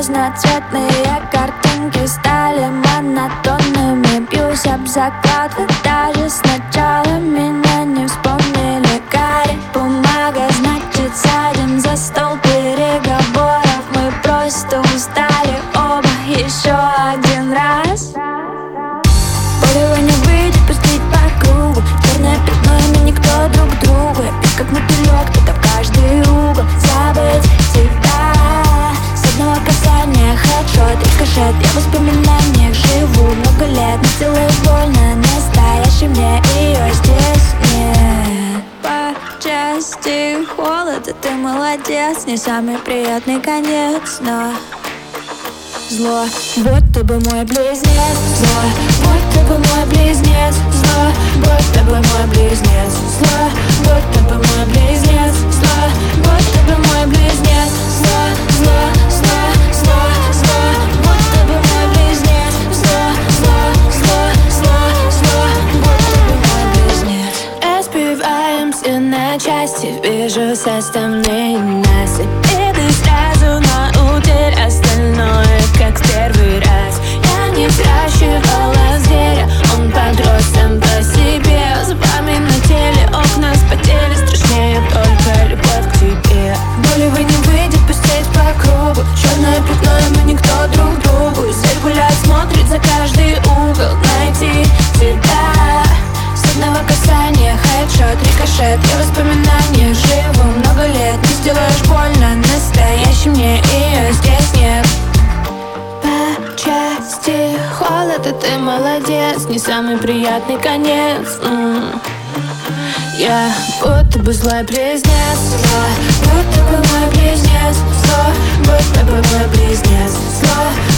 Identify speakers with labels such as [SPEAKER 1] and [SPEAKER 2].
[SPEAKER 1] Разноцветные картинки стали монотонными. Бьюсь об заклад, и даже сначала меня не вспомнили. Карри бумага, значит садим за стол переговоров. Мы просто устали оба еще один раз. Более не выйдет пустить по кругу. Черное пятно, и мы никто друг другу. Я бьюсь как мотылек, где-то в каждый угол. Забыть тебя с одного касания, хедшот, рикошет. Я в воспоминаниях живу много лет, но делаю больно настоящей мне, ее здесь нет. По части холода ты молодец, не самый приятный конец, но зло, будто бы мой близнец. Зло, будто бы мой близнец. Зло, будто бы мой близнец. Зло, будто бы мой близнец. Зло, будто бы мой близнец. Зло, зло, зло, зло, зло, будто бы мой близнец. Зло, зло, зло, зло, зло, будто бы мой близнец. Разбиваемся на части, вижу составные нас. И ты сразу на утиль, остальное как в первый раз. Я не взращивала зверя, он подрос сам по себе. Зубами на теле, окна спотели, страшнее только любовь к тебе. Более не выйдет пустить по кругу. Черное пятно, и мы никто друг другу. Зверь гуляет, смотрит за каждый угол. Найти тебя с одного касания, хедшот, рикошет. Я в воспоминаниях живу много лет. Не сделаешь больно настоящей мне, ее здесь нет. По части холода ты молодец, не самый приятный конец. Я будто бы злой близнец. Зло, будто бы мой близнец. Зло, будто бы мой близнец. Зло,